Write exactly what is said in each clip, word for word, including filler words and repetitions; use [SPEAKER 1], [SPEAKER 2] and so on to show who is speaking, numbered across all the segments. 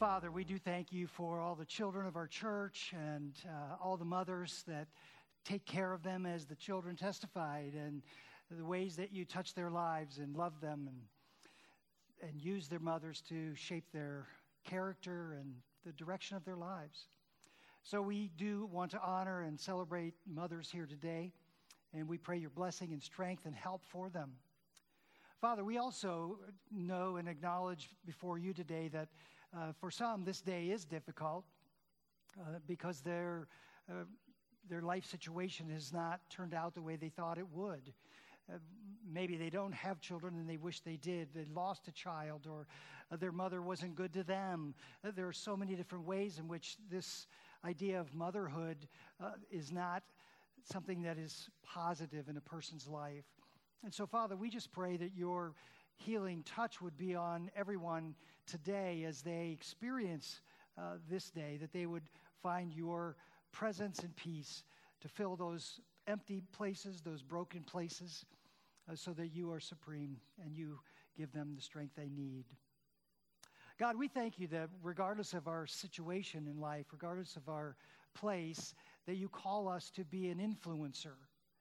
[SPEAKER 1] Father, we do thank you for all the children of our church and uh, all the mothers that take care of them as the children testified, and the ways that you touch their lives and love them and, and use their mothers to shape their character and the direction of their lives. So we do want to honor and celebrate mothers here today, and we pray your blessing and strength and help for them. Father, we also know and acknowledge before you today that uh, for some this day is difficult uh, because their uh, their life situation has not turned out the way they thought it would. Uh, maybe they don't have children and they wish they did. They lost a child, or uh, their mother wasn't good to them. Uh, there are so many different ways in which this idea of motherhood uh, is not something that is positive in a person's life. And so, Father, we just pray that your healing touch would be on everyone today as they experience uh, this day, that they would find your presence and peace to fill those empty places, those broken places, uh, so that you are supreme and you give them the strength they need. God, we thank you that regardless of our situation in life, regardless of our place, that you call us to be an influencer,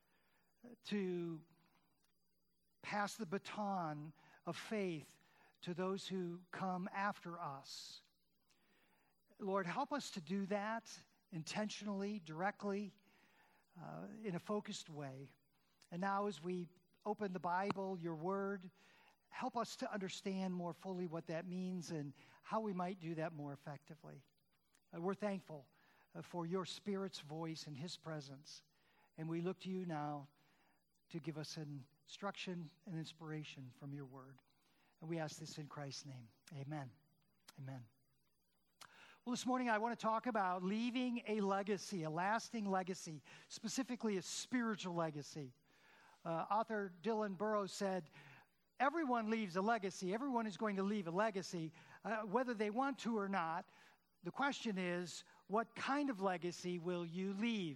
[SPEAKER 1] to pass the baton of faith to those who come after us. Lord, help us to do that intentionally, directly, uh, in a focused way. And now as we open the Bible, your word, help us to understand more fully what that means and how we might do that more effectively. Uh, we're thankful uh, for your Spirit's voice and his presence. And we look to you now to give us instruction and inspiration from your word. And we ask this in Christ's name. Amen. Amen. Well, this morning I want to talk about leaving a legacy, a lasting legacy, specifically a spiritual legacy. Uh, author Dylan Burrows said, everyone leaves a legacy. Everyone is going to leave a legacy, uh, whether they want to or not. The question is, what kind of legacy will you leave?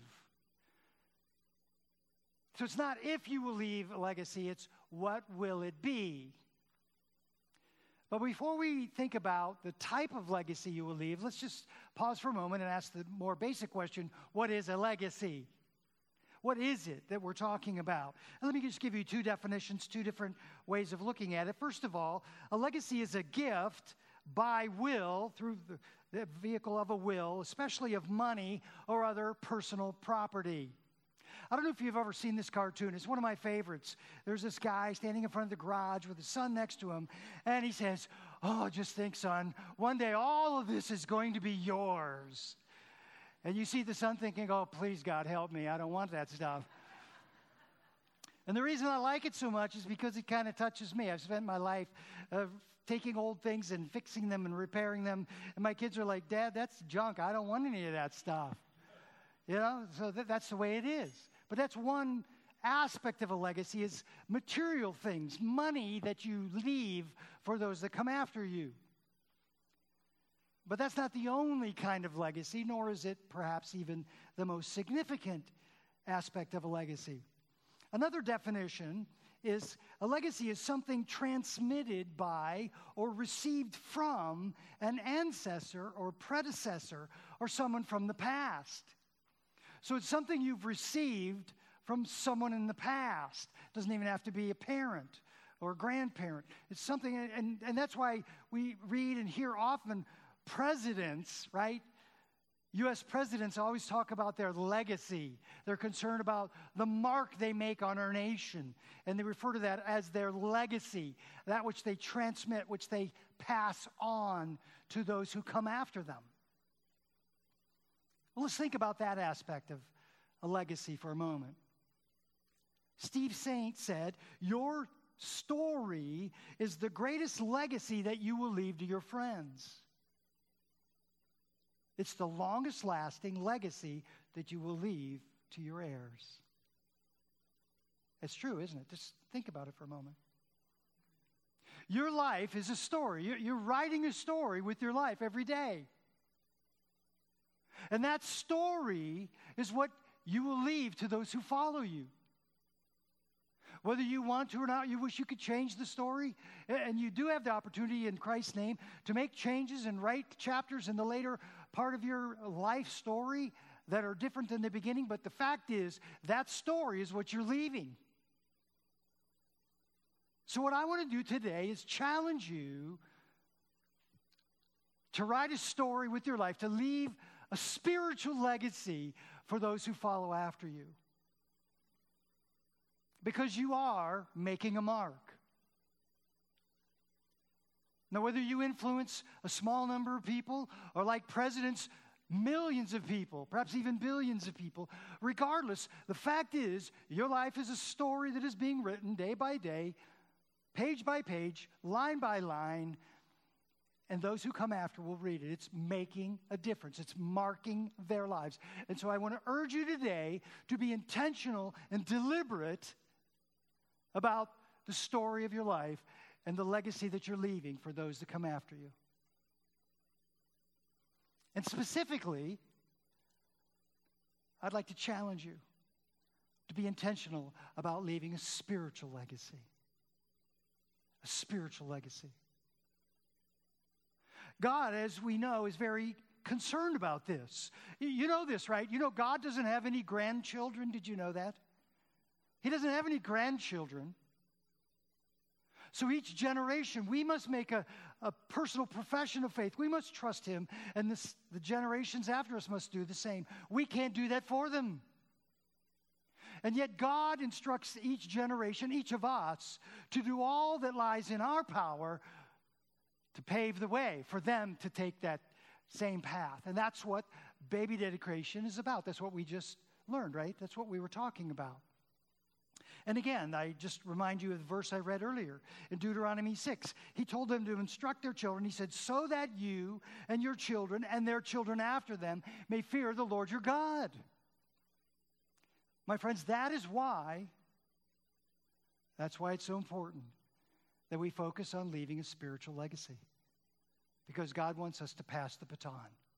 [SPEAKER 1] So it's not if you will leave a legacy, it's what will it be? But before we think about the type of legacy you will leave, let's just pause for a moment and ask the more basic question, what is a legacy? What is it that we're talking about? And let me just give you two definitions, two different ways of looking at it. First of all, a legacy is a gift by will, through the, the vehicle of a will, especially of money or other personal property. I don't know if you've ever seen this cartoon. It's one of my favorites. There's this guy standing in front of the garage with his son next to him, and he says, oh, just think, son, one day all of this is going to be yours. And you see the son thinking, oh, please, God, help me. I don't want that stuff. And the reason I like it so much is because it kind of touches me. I've spent my life uh, taking old things and fixing them and repairing them. And my kids are like, Dad, that's junk. I don't want any of that stuff. You know, so th- that's the way it is. But that's one aspect of a legacy, is material things, money that you leave for those that come after you. But that's not the only kind of legacy, nor is it perhaps even the most significant aspect of a legacy. Another definition is a legacy is something transmitted by or received from an ancestor or predecessor or someone from the past. So it's something you've received from someone in the past. It doesn't even have to be a parent or a grandparent. It's something, and, and that's why we read and hear often presidents, right? U S presidents always talk about their legacy. They're concerned about the mark they make on our nation. And they refer to that as their legacy, that which they transmit, which they pass on to those who come after them. Well, let's think about that aspect of a legacy for a moment. Steve Saint said, your story is the greatest legacy that you will leave to your friends. It's the longest lasting legacy that you will leave to your heirs. It's true, isn't it? Just think about it for a moment. Your life is a story. You're writing a story with your life every day. And that story is what you will leave to those who follow you. Whether you want to or not, you wish you could change the story. And you do have the opportunity in Christ's name to make changes and write chapters in the later part of your life story that are different than the beginning. But the fact is, that story is what you're leaving. So what I want to do today is challenge you to write a story with your life, to leave a spiritual legacy for those who follow after you. Because you are making a mark. Now, whether you influence a small number of people or, like presidents, millions of people, perhaps even billions of people, regardless, the fact is your life is a story that is being written day by day, page by page, line by line, and those who come after will read it. It's making a difference. It's marking their lives. And so I want to urge you today to be intentional and deliberate about the story of your life and the legacy that you're leaving for those that come after you. And specifically, I'd like to challenge you to be intentional about leaving a spiritual legacy. A spiritual legacy. God, as we know, is very concerned about this. You know this, right? You know God doesn't have any grandchildren. Did you know that? He doesn't have any grandchildren. So each generation, we must make a, a personal profession of faith. We must trust Him, and this, the generations after us must do the same. We can't do that for them. And yet God instructs each generation, each of us, to do all that lies in our power to pave the way for them to take that same path. And that's what baby dedication is about. That's what we just learned, right? That's what we were talking about. And again, I just remind you of the verse I read earlier in Deuteronomy six. He told them to instruct their children. He said, so that you and your children and their children after them may fear the Lord your God. My friends, that is why, that's why it's so important that we focus on leaving a spiritual legacy. Because God wants us to pass the baton.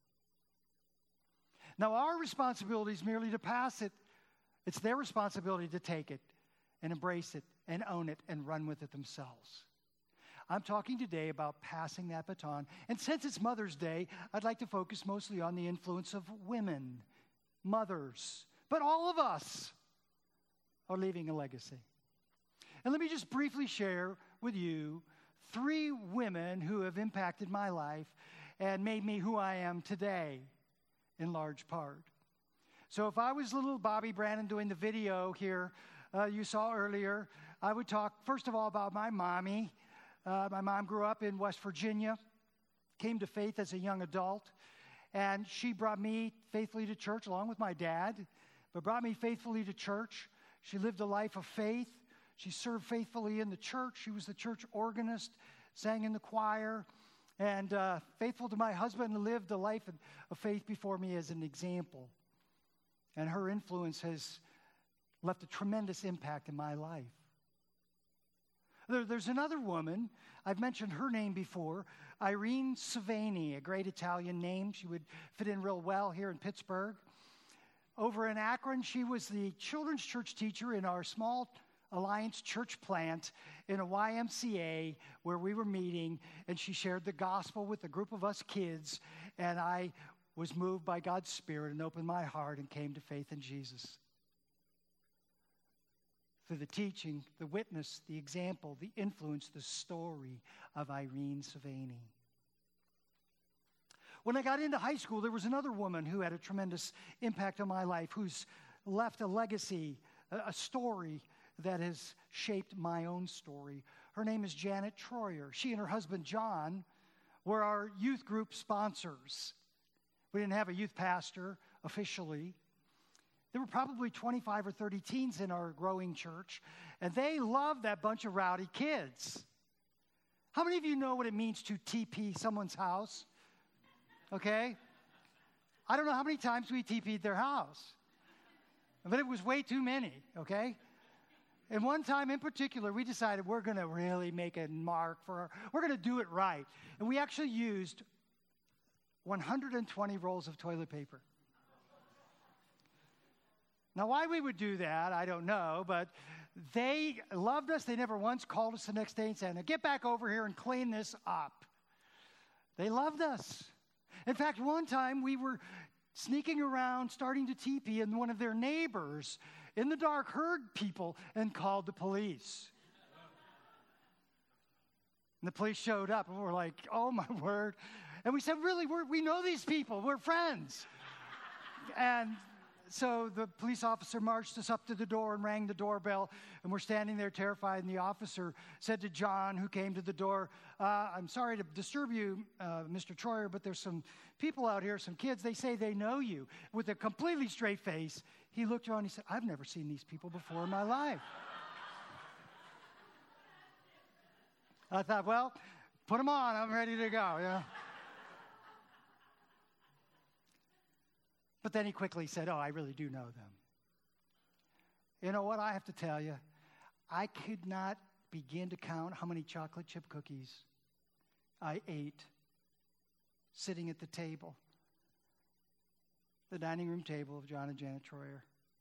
[SPEAKER 1] Now, our responsibility is merely to pass it. It's their responsibility to take it and embrace it and own it and run with it themselves. I'm talking today about passing that baton. And since it's Mother's Day, I'd like to focus mostly on the influence of women, mothers. But all of us are leaving a legacy. And let me just briefly share with you three women who have impacted my life and made me who I am today, in large part. So if I was little Bobby Brannon doing the video here uh, you saw earlier, I would talk, first of all, about my mommy. Uh, my mom grew up in West Virginia, came to faith as a young adult, and she brought me faithfully to church along with my dad, but brought me faithfully to church. She lived a life of faith. She served faithfully in the church. She was the church organist, sang in the choir, and uh, faithful to my husband, lived a life of faith before me as an example. And her influence has left a tremendous impact in my life. There, there's another woman, I've mentioned her name before, Irene Savani, a great Italian name. She would fit in real well here in Pittsburgh. Over in Akron, she was the children's church teacher in our small Alliance church plant in a Y M C A where we were meeting, and she shared the gospel with a group of us kids, and I was moved by God's Spirit and opened my heart and came to faith in Jesus. Through the teaching, the witness, the example, the influence, the story of Irene Savani. When I got into high school, there was another woman who had a tremendous impact on my life, who's left a legacy, a story that has shaped my own story. Her name is Janet Troyer. She and her husband, John, were our youth group sponsors. We didn't have a youth pastor officially. There were probably twenty-five or thirty teens in our growing church, and they loved that bunch of rowdy kids. How many of you know what it means to T P someone's house? Okay? I don't know how many times we T P'd their house, but it was way too many, okay? And one time in particular, we decided we're going to really make a mark for our, we're going to do it right. And we actually used one hundred twenty rolls of toilet paper. Now, why we would do that, I don't know, but they loved us. They never once called us the next day and said, now get back over here and clean this up. They loved us. In fact, one time we were sneaking around, starting to teepee, and one of their neighbors in the dark heard people and called the police. And the police showed up, and we're like, oh, my word. And we said, really, we're, we know these people. We're friends. And so the police officer marched us up to the door and rang the doorbell, and we're standing there terrified, and the officer said to John, who came to the door, uh, I'm sorry to disturb you, uh, Mister Troyer, but there's some people out here, some kids, they say they know you. With a completely straight face, he looked around and he said, I've never seen these people before in my life. I thought, well, put them on, I'm ready to go, you know. But then he quickly said, oh, I really do know them. You know what I have to tell you? I could not begin to count how many chocolate chip cookies I ate sitting at the table, the dining room table of John and Janet Troyer.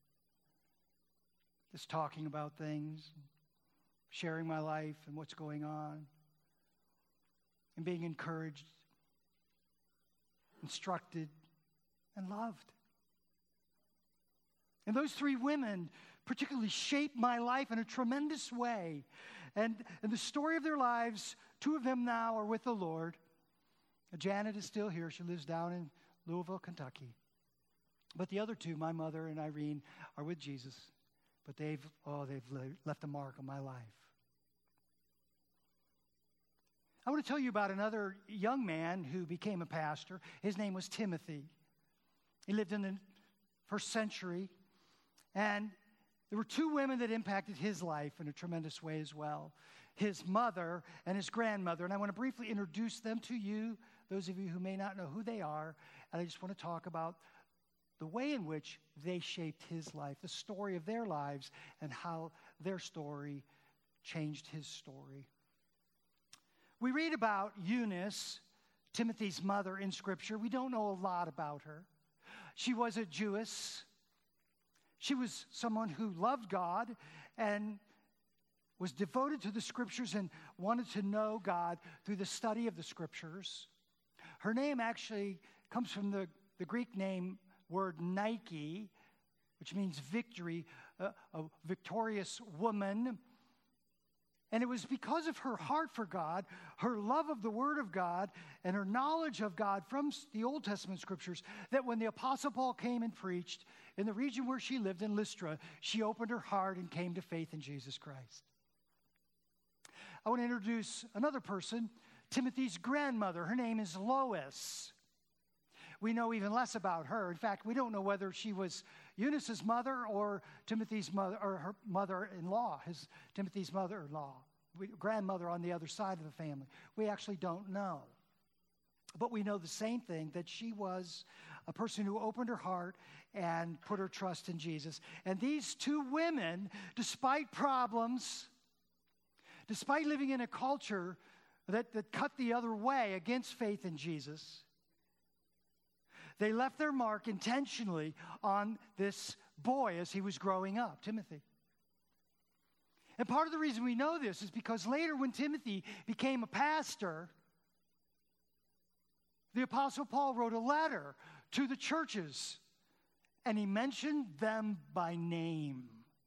[SPEAKER 1] Just talking about things, sharing my life and what's going on, and being encouraged, instructed, and loved. And those three women particularly shaped my life in a tremendous way. And, and the story of their lives, two of them now are with the Lord. Janet is still here. She lives down in Louisville, Kentucky. But the other two, my mother and Irene, are with Jesus. But they've, oh, they've left a mark on my life. I want to tell you about another young man who became a pastor. His name was Timothy. He lived in the first century. And there were two women that impacted his life in a tremendous way as well. His mother and his grandmother. And I want to briefly introduce them to you, those of you who may not know who they are. And I just want to talk about the way in which they shaped his life, the story of their lives, and how their story changed his story. We read about Eunice, Timothy's mother, in Scripture. We don't know a lot about her. She was a Jewess. She was someone who loved God and was devoted to the Scriptures and wanted to know God through the study of the Scriptures. Her name actually comes from the, the Greek name word Nike, which means victory, a, a victorious woman. And it was because of her heart for God, her love of the Word of God, and her knowledge of God from the Old Testament Scriptures that when the Apostle Paul came and preached in the region where she lived in Lystra, she opened her heart and came to faith in Jesus Christ. I want to introduce another person, Timothy's grandmother. Her name is Lois. We know even less about her. In fact, we don't know whether she was Eunice's mother or Timothy's mother, or her mother-in-law, his Timothy's mother-in-law, grandmother on the other side of the family. We actually don't know. But we know the same thing, that she was a person who opened her heart and put her trust in Jesus. And these two women, despite problems, despite living in a culture that, that cut the other way against faith in Jesus, they left their mark intentionally on this boy as he was growing up, Timothy. And part of the reason we know this is because later when Timothy became a pastor, the Apostle Paul wrote a letter to the churches, and he mentioned them by name.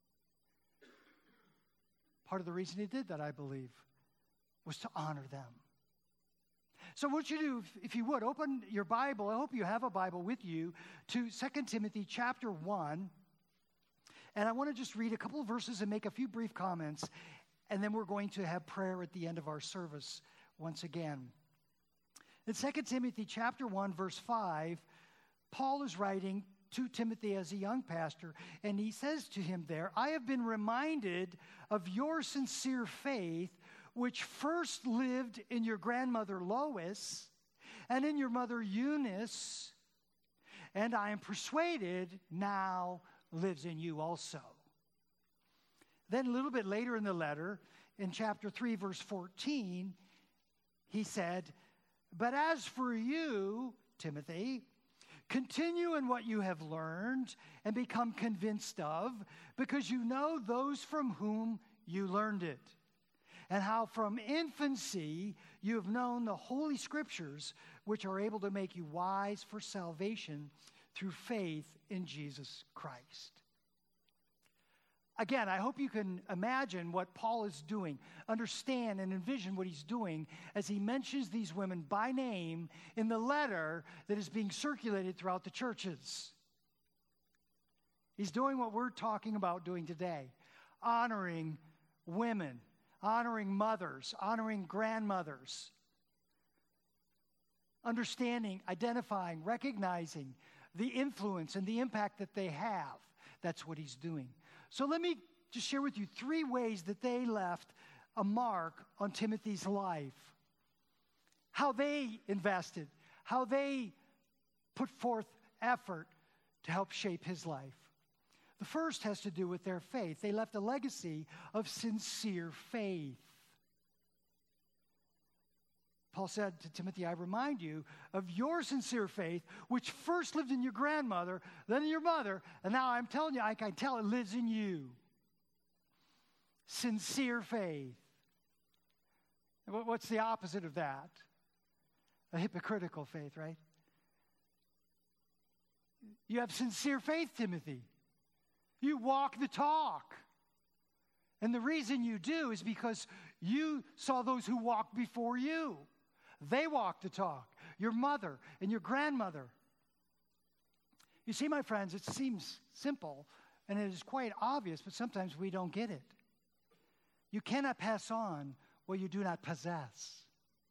[SPEAKER 1] Part of the reason he did that, I believe, was to honor them. So what you do, if you would, open your Bible. I hope you have a Bible with you to Second Timothy chapter one. And I want to just read a couple of verses and make a few brief comments. And then we're going to have prayer at the end of our service once again. In Second Timothy chapter one, verse five, Paul is writing to Timothy as a young pastor. And he says to him there, I have been reminded of your sincere faith, which first lived in your grandmother Lois and in your mother Eunice, and I am persuaded now lives in you also. Then a little bit later in the letter, in chapter three, verse fourteen, he said, but as for you, Timothy, Continue in what you have learned and become convinced of, because you know those from whom you learned it, and how from infancy you have known the Holy Scriptures, which are able to make you wise for salvation through faith in Jesus Christ. Again, I hope you can imagine what Paul is doing, understand and envision what he's doing as he mentions these women by name in the letter that is being circulated throughout the churches. He's doing what we're talking about doing today, honoring women, honoring mothers, honoring grandmothers, understanding, identifying, recognizing the influence and the impact that they have. That's what he's doing. So let me just share with you three ways that they left a mark on Timothy's life. How they invested, how they put forth effort to help shape his life. The first has to do with their faith. They left a legacy of sincere faith. Paul said to Timothy, I remind you of your sincere faith, which first lived in your grandmother, then in your mother, and now I'm telling you, I can tell it lives in you. Sincere faith. What's the opposite of that? A hypocritical faith, right? You have sincere faith, Timothy. You walk the talk. And the reason you do is because you saw those who walked before you. They walked the talk. Your mother and your grandmother. You see, my friends, it seems simple and it is quite obvious, but sometimes we don't get it. You cannot pass on what you do not possess.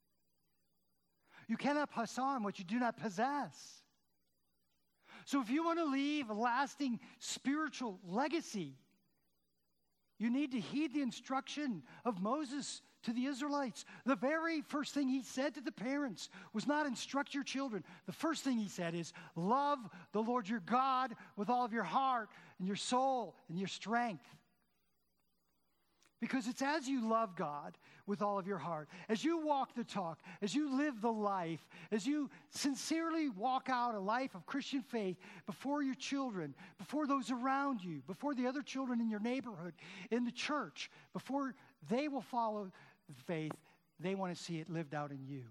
[SPEAKER 1] You cannot pass on what you do not possess. So if you want to leave a lasting spiritual legacy, you need to heed the instruction of Moses to the Israelites. The very first thing he said to the parents was not instruct your children. The first thing he said is love the Lord your God with all of your heart and your soul and your strength. Because it's as you love God with all of your heart, as you walk the talk, as you live the life, as you sincerely walk out a life of Christian faith before your children, before those around you, before the other children in your neighborhood, in the church, before they will follow the faith, they want to see it lived out in you.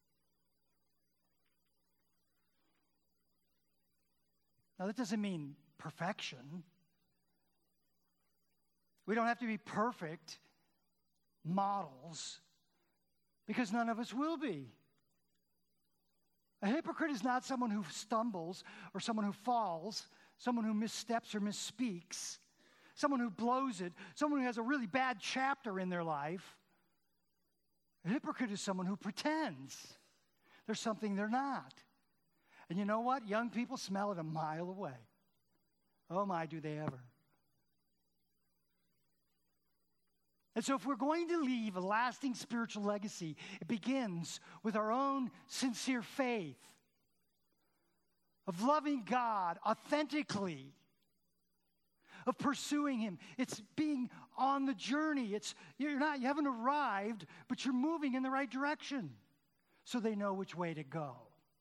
[SPEAKER 1] Now, that doesn't mean perfection. We don't have to be perfect models because none of us will be. A hypocrite is not someone who stumbles or someone who falls, someone who missteps or misspeaks, someone who blows it, someone who has a really bad chapter in their life. A hypocrite is someone who pretends there's something they're not. And you know what? Young people smell it a mile away. Oh my, do they ever. And so if we're going to leave a lasting spiritual legacy, it begins with our own sincere faith of loving God authentically, of pursuing Him. It's being on the journey. It's you're not, you haven't arrived, but you're moving in the right direction so they know which way to go.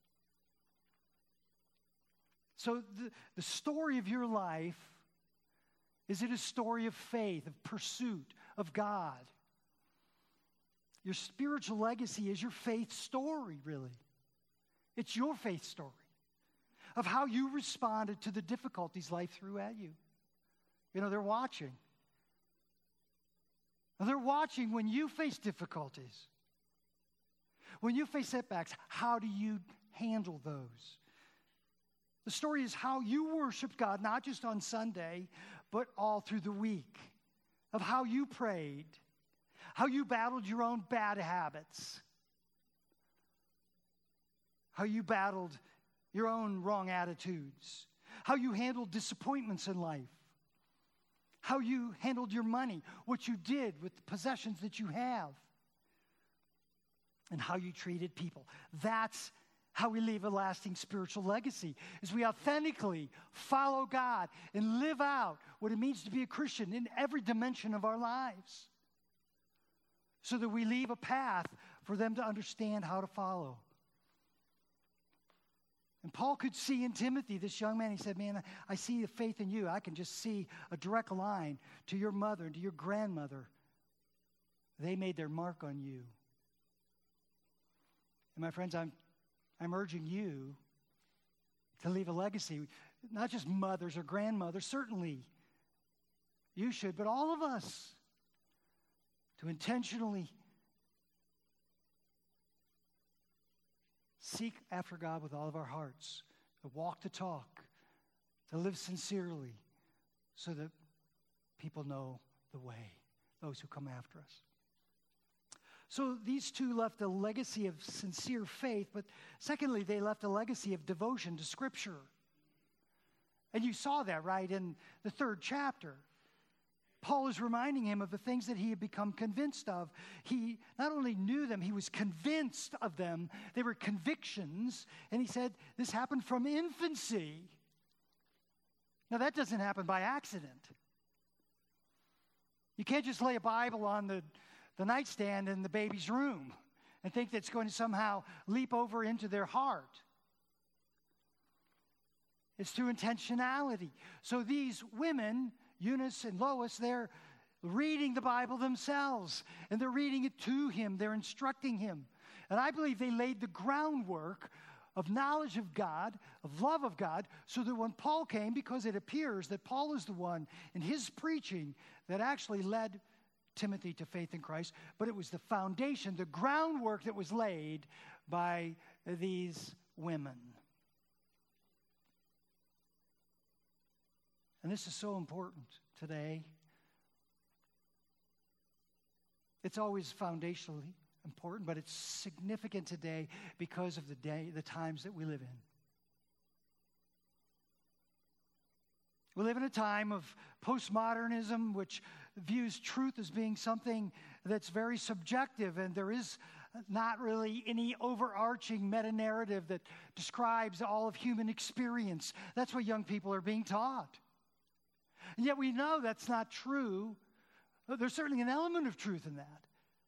[SPEAKER 1] So the, the story of your life, is it a story of faith, of pursuit of God? Your spiritual legacy is your faith story, really. It's your faith story of how you responded to the difficulties life threw at you. You know, they're watching. They're watching when you face difficulties. When you face setbacks, how do you handle those? The story is how you worshiped God, not just on Sunday, but all through the week. Of how you prayed, how you battled your own bad habits, how you battled your own wrong attitudes, how you handled disappointments in life, how you handled your money, what you did with the possessions that you have, and how you treated people. That's how we leave a lasting spiritual legacy, is we authentically follow God and live out what it means to be a Christian in every dimension of our lives, so that we leave a path for them to understand how to follow. And Paul could see in Timothy, this young man, he said, man, I see the faith in you. I can just see a direct line to your mother and to your grandmother. They made their mark on you. And my friends, I'm, I'm urging you to leave a legacy, not just mothers or grandmothers, certainly you should, but all of us, to intentionally seek after God with all of our hearts, to walk the talk, to live sincerely, so that people know the way, those who come after us. So these two left a legacy of sincere faith, but secondly, they left a legacy of devotion to Scripture. And you saw that, right, in the third chapter. Paul is reminding him of the things that he had become convinced of. He not only knew them, he was convinced of them. They were convictions. And he said, this happened from infancy. Now, that doesn't happen by accident. You can't just lay a Bible on the, the nightstand in the baby's room and think that it's going to somehow leap over into their heart. It's through intentionality. So these women, Eunice and Lois, they're reading the Bible themselves, and they're reading it to him. They're instructing him. And I believe they laid the groundwork of knowledge of God, of love of God, so that when Paul came, because it appears that Paul is the one in his preaching that actually led Timothy to faith in Christ, but it was the foundation, the groundwork that was laid by these women. And this is so important today. It's always foundationally important, but it's significant today because of the day, the times that we live in. We live in a time of postmodernism, which views truth as being something that's very subjective, and there is not really any overarching meta-narrative that describes all of human experience. That's what young people are being taught. And yet we know that's not true. There's certainly an element of truth in that.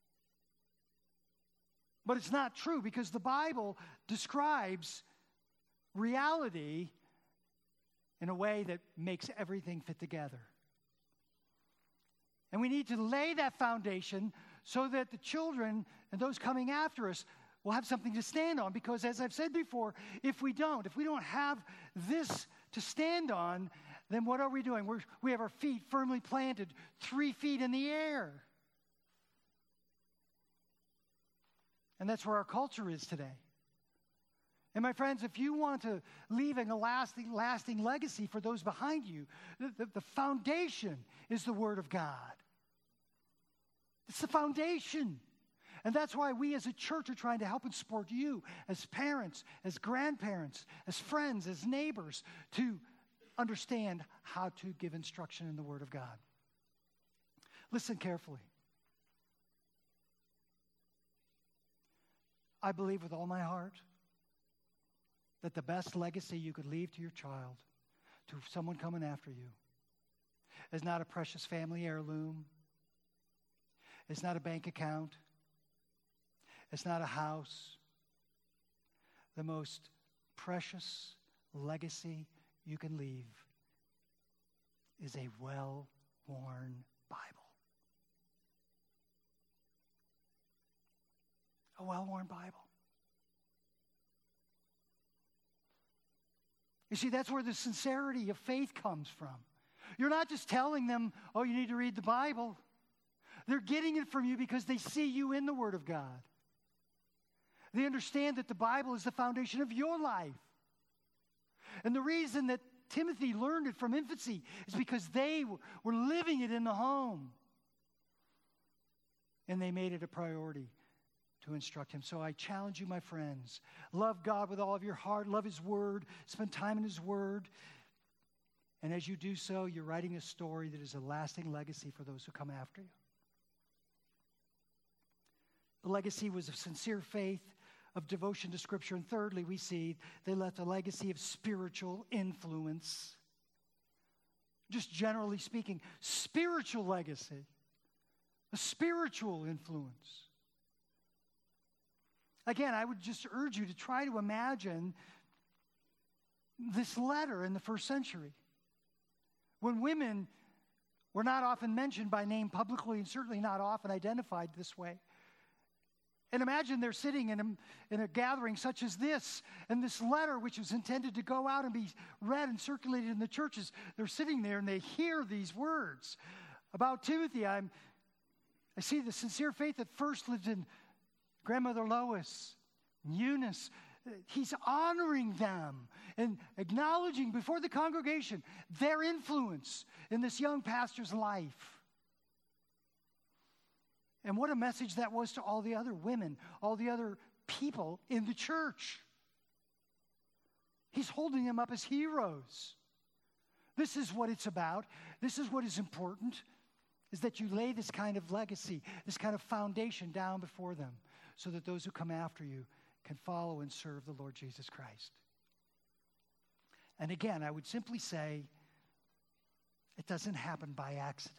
[SPEAKER 1] But it's not true because the Bible describes reality in a way that makes everything fit together. And we need to lay that foundation so that the children and those coming after us will have something to stand on. Because as I've said before, if we don't, if we don't have this to stand on, then what are we doing? We're, we have our feet firmly planted three feet in the air. And that's where our culture is today. And my friends, if you want to leave a lasting, lasting legacy for those behind you, the, the, the foundation is the Word of God. It's the foundation. And that's why we as a church are trying to help and support you as parents, as grandparents, as friends, as neighbors, to understand how to give instruction in the Word of God. Listen carefully. I believe with all my heart that the best legacy you could leave to your child, to someone coming after you, is not a precious family heirloom. It's not a bank account. It's not a house. The most precious legacy you can leave is a well-worn Bible. A well-worn Bible. You see, that's where the sincerity of faith comes from. You're not just telling them, oh, you need to read the Bible. They're getting it from you because they see you in the Word of God. They understand that the Bible is the foundation of your life. And the reason that Timothy learned it from infancy is because they were living it in the home. And they made it a priority to instruct him. So I challenge you, my friends, love God with all of your heart, love His Word, spend time in His Word. And as you do so, you're writing a story that is a lasting legacy for those who come after you. The legacy was of sincere faith, of devotion to Scripture. And thirdly, we see they left a legacy of spiritual influence. Just generally speaking, spiritual legacy, a spiritual influence. Again, I would just urge you to try to imagine this letter in the first century, when women were not often mentioned by name publicly and certainly not often identified this way. And imagine they're sitting in a, in a gathering such as this, and this letter, which was intended to go out and be read and circulated in the churches, they're sitting there and they hear these words. About Timothy, I'm, I see the sincere faith that first lived in grandmother Lois, Eunice. He's honoring them and acknowledging before the congregation their influence in this young pastor's life. And what a message that was to all the other women, all the other people in the church. He's holding them up as heroes. This is what it's about. This is what is important, is that you lay this kind of legacy, this kind of foundation down before them so that those who come after you can follow and serve the Lord Jesus Christ. And again, I would simply say, it doesn't happen by accident.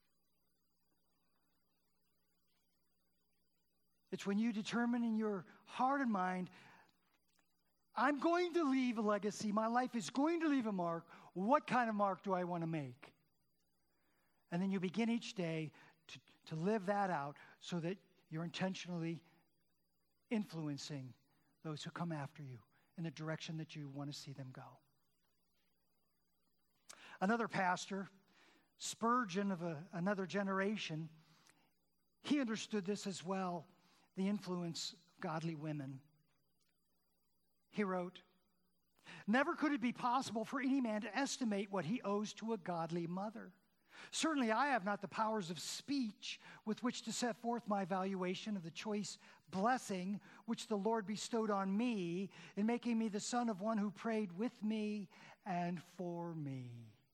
[SPEAKER 1] It's when you determine in your heart and mind, I'm going to leave a legacy. My life is going to leave a mark. What kind of mark do I want to make? And then you begin each day to, to live that out so that you're intentionally influencing those who come after you in the direction that you want to see them go. Another pastor, Spurgeon of a, another generation, he understood this as well, the influence of godly women. He wrote, "Never could it be possible for any man to estimate what he owes to a godly mother. Certainly I have not the powers of speech with which to set forth my valuation of the choice blessing which the Lord bestowed on me in making me the son of one who prayed with me and for me."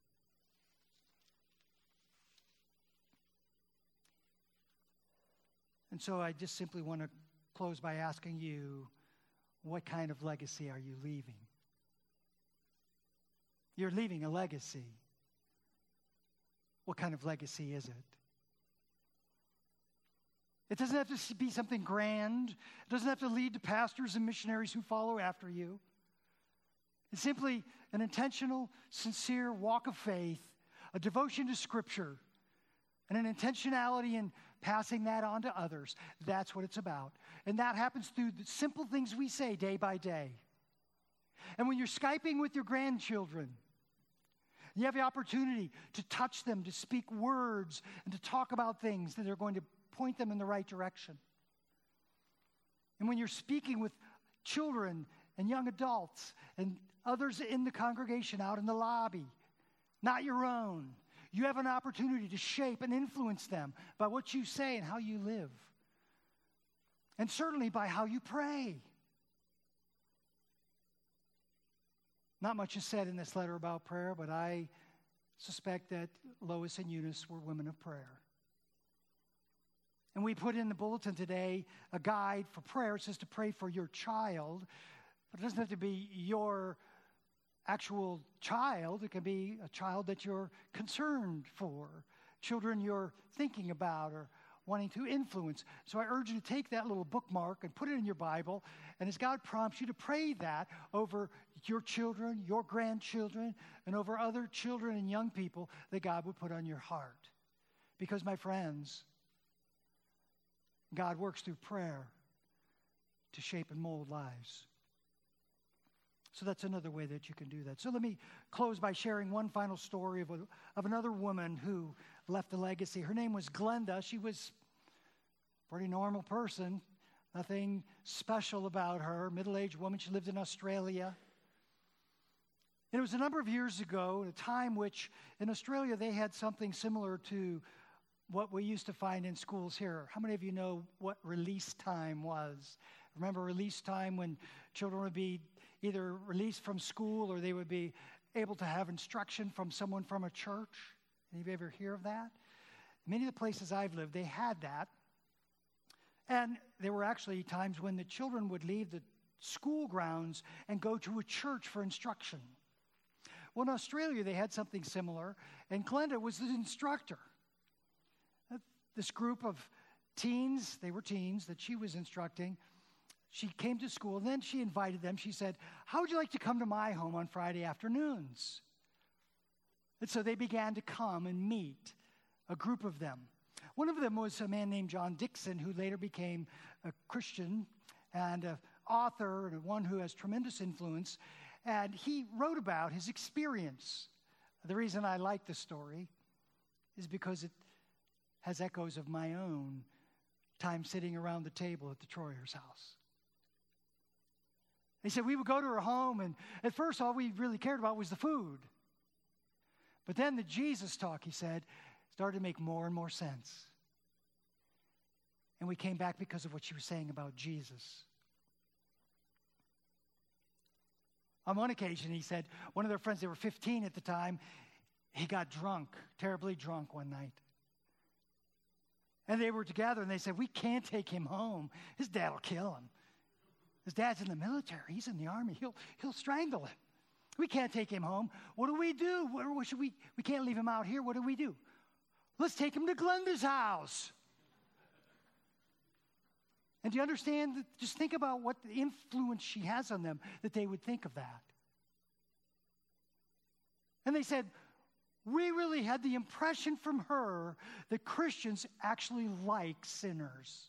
[SPEAKER 1] And so I just simply want to close by asking you, what kind of legacy are you leaving? You're leaving a legacy. What kind of legacy is it? It doesn't have to be something grand. It doesn't have to lead to pastors and missionaries who follow after you. It's simply an intentional, sincere walk of faith, a devotion to Scripture, and an intentionality in passing that on to others. That's what it's about. And that happens through the simple things we say day by day. And when you're Skyping with your grandchildren, you have the opportunity to touch them, to speak words, and to talk about things that are going to point them in the right direction. And when you're speaking with children and young adults and others in the congregation out in the lobby, not your own, you have an opportunity to shape and influence them by what you say and how you live. And certainly by how you pray. Not much is said in this letter about prayer, but I suspect that Lois and Eunice were women of prayer. And we put in the bulletin today a guide for prayer. It says to pray for your child, but it doesn't have to be your actual child. It can be a child that you're concerned for, children you're thinking about or wanting to influence. So I urge you to take that little bookmark and put it in your Bible, and as God prompts you to pray that over your children, your grandchildren, and over other children and young people that God would put on your heart. Because, my friends, God works through prayer to shape and mold lives. So that's another way that you can do that. So let me close by sharing one final story of, a, of another woman who left a legacy. Her name was Glenda. She was a pretty normal person, nothing special about her, middle-aged woman. She lived in Australia. And it was a number of years ago, at a time which in Australia they had something similar to what we used to find in schools here. How many of you know what release time was? Remember release time when children would be either released from school or they would be able to have instruction from someone from a church? Any of you ever hear of that? Many of the places I've lived, they had that. And there were actually times when the children would leave the school grounds and go to a church for instruction. Well, in Australia, they had something similar, and Glenda was the instructor. This group of teens, they were teens that she was instructing, she came to school, and then she invited them. She said, how would you like to come to my home on Friday afternoons? And so they began to come and meet, a group of them. One of them was a man named John Dixon, who later became a Christian and an author and one who has tremendous influence. And he wrote about his experience. The reason I like the story is because it has echoes of my own time sitting around the table at the Troyers' house. He said we would go to her home, and at first all we really cared about was the food. But then the Jesus talk, he said, started to make more and more sense. And we came back because of what she was saying about Jesus. On one occasion, he said, one of their friends, they were fifteen at the time, he got drunk, terribly drunk one night. And they were together, and they said, we can't take him home. His dad will kill him. His dad's in the military. He's in the army. He'll, he'll strangle him. We can't take him home. What do we do? What, what should we? We can't leave him out here. What do we do? Let's take him to Glenda's house. And do you understand? That, just think about what the influence she has on them, that they would think of that. And they said, we really had the impression from her that Christians actually like sinners.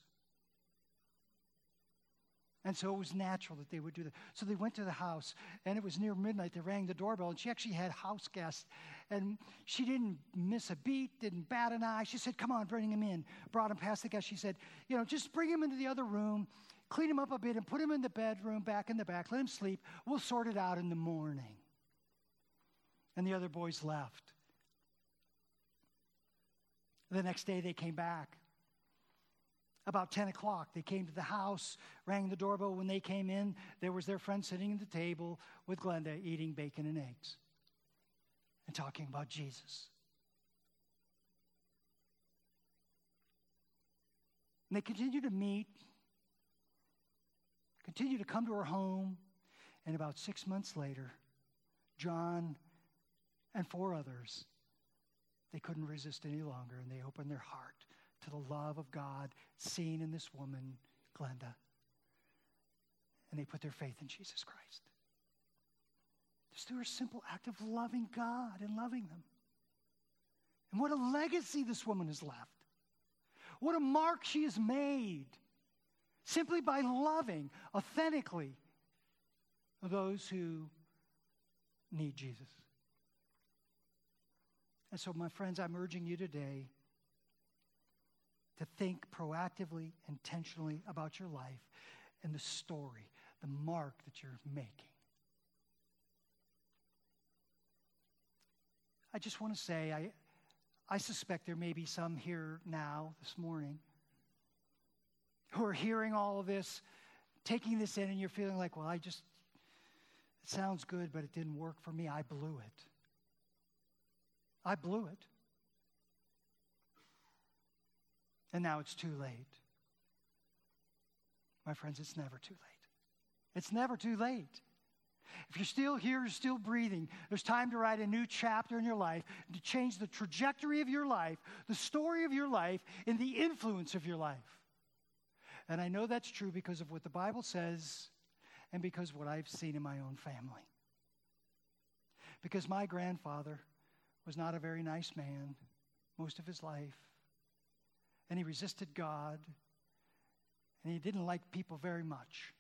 [SPEAKER 1] And so it was natural that they would do that. So they went to the house, and it was near midnight. They rang the doorbell, and she actually had house guests. And she didn't miss a beat, didn't bat an eye. She said, come on, bring him in. Brought him past the guest. She said, you know, just bring him into the other room, clean him up a bit, and put him in the bedroom back in the back. Let him sleep. We'll sort it out in the morning. And the other boys left. The next day they came back. About ten o'clock, they came to the house, rang the doorbell. When they came in, there was their friend sitting at the table with Glenda eating bacon and eggs and talking about Jesus. And they continued to meet, continued to come to her home, and about six months later, John and four others, they couldn't resist any longer, and they opened their heart to the love of God seen in this woman, Glenda. And they put their faith in Jesus Christ. Just through a simple act of loving God and loving them. And what a legacy this woman has left. What a mark she has made simply by loving authentically those who need Jesus. And so, my friends, I'm urging you today to think proactively, intentionally about your life and the story, the mark that you're making. I just want to say, I, I suspect there may be some here now, this morning, who are hearing all of this, taking this in, and you're feeling like, well, I just, it sounds good, but it didn't work for me. I blew it. I blew it. And now it's too late. My friends, it's never too late. It's never too late. If you're still here, you're still breathing, there's time to write a new chapter in your life, to change the trajectory of your life, the story of your life, and the influence of your life. And I know that's true because of what the Bible says and because of what I've seen in my own family. Because my grandfather was not a very nice man most of his life. And he resisted God, and he didn't like people very much.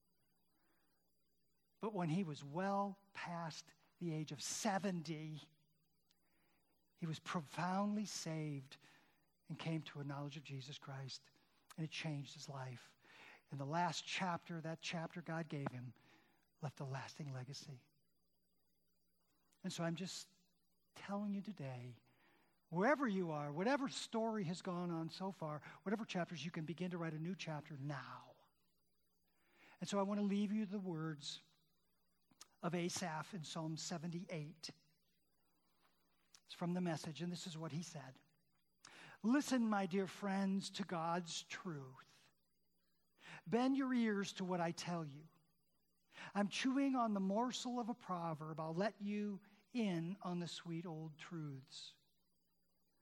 [SPEAKER 1] But when he was well past the age of seventy, he was profoundly saved and came to a knowledge of Jesus Christ, and it changed his life. And the last chapter, that chapter God gave him, left a lasting legacy. And so I'm just telling you today, wherever you are, whatever story has gone on so far, whatever chapters, you can begin to write a new chapter now. And so I want to leave you the words of Asaph in Psalm seventy-eight. It's from the Message, and this is what he said. Listen, my dear friends, to God's truth. Bend your ears to what I tell you. I'm chewing on the morsel of a proverb. I'll let you in on the sweet old truths.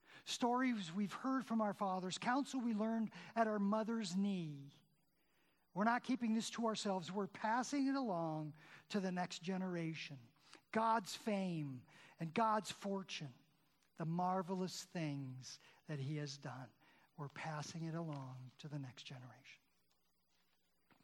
[SPEAKER 1] Stories we've heard from our fathers, counsel we learned at our mother's knee. We're not keeping this to ourselves. We're passing it along to the next generation. God's fame and God's fortune, the marvelous things that he has done. We're passing it along to the next generation.